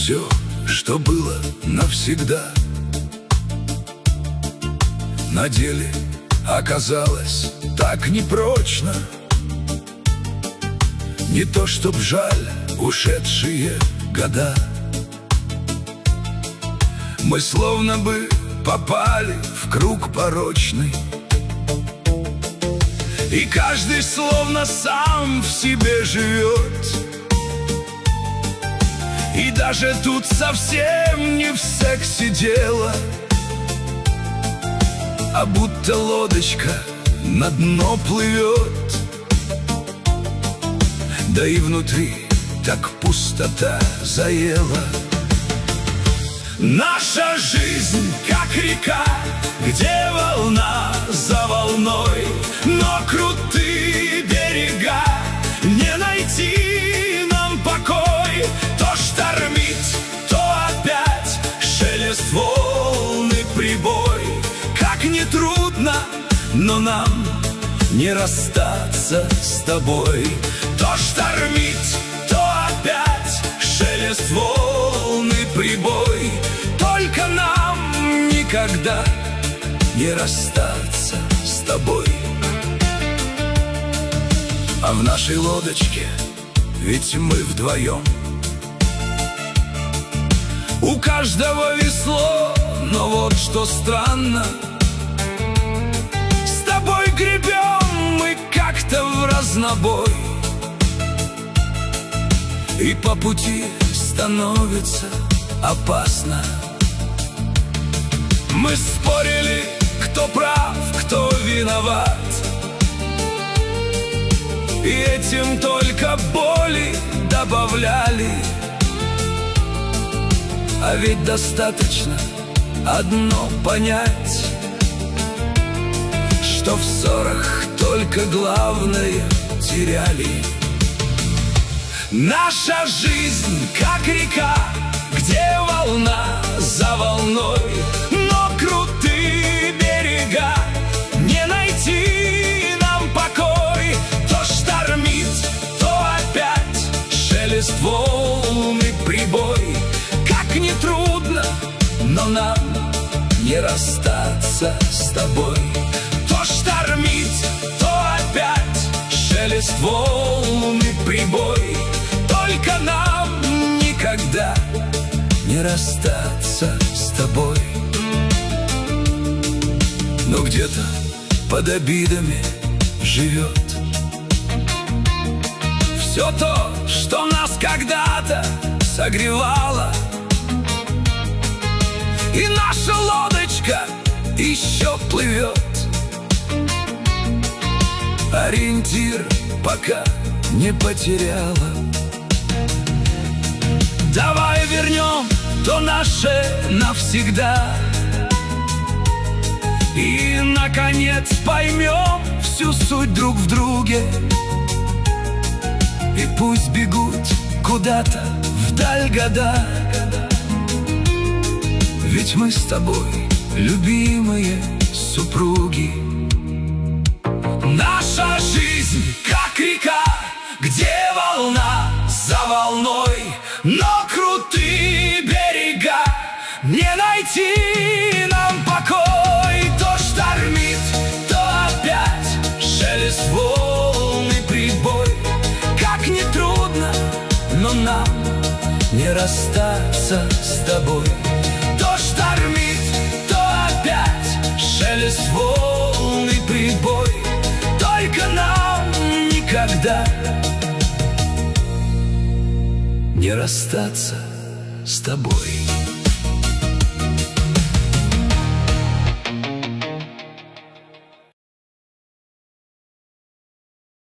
все, что было навсегда, на деле оказалось так непрочно. Не то чтоб жаль ушедшие года, мы словно бы попали в круг порочный, и каждый словно сам в себе живет. И даже тут совсем не в сексе дело, а будто лодочка на дно плывет. Да и внутри так пустота заела. Наша жизнь как река, где волна за волной, но крутые берега не найти нам покой. То штормит, то опять шелест волны, прибой. Как не трудно, но нам не расстаться с тобой. То штормит, то опять шелест волны, прибой. Только нам никогда не расстаться с тобой. А в нашей лодочке ведь мы вдвоем. У каждого весло, но вот что странно, с тобой гребем мы как-то вразнобой, и по пути становится опасно. Мы спорили, кто прав, кто виноват, и этим только боли добавляли. А ведь достаточно одно понять, что в ссорах только главное теряли. Наша жизнь как река, где волна за волной, но крутые берега не найти нам покой. То штормит, то опять шелест волны, прибой. Как не трудно, но нам не расстаться с тобой. То штормит, то опять шелест волны, прибой. Только нам никогда не расстаться с тобой. Но где-то под обидами живет все то, что нас когда-то согревало. И наша лодочка еще плывет. Ориентир пока не потеряла. Давай вернем то наше навсегда, и, наконец, поймем всю суть друг в друге. И пусть бегут куда-то вдаль года, ведь мы с тобой любимые супруги. Наша жизнь как река, где волна за волной, но крутые берега не найти нам покой. То штормит, то опять шелест волны, прибой. Как не трудно, но нам не расстаться с тобой. То штормит, то опять шелест волны, прибой. Только нам никогда не расстаться с тобой.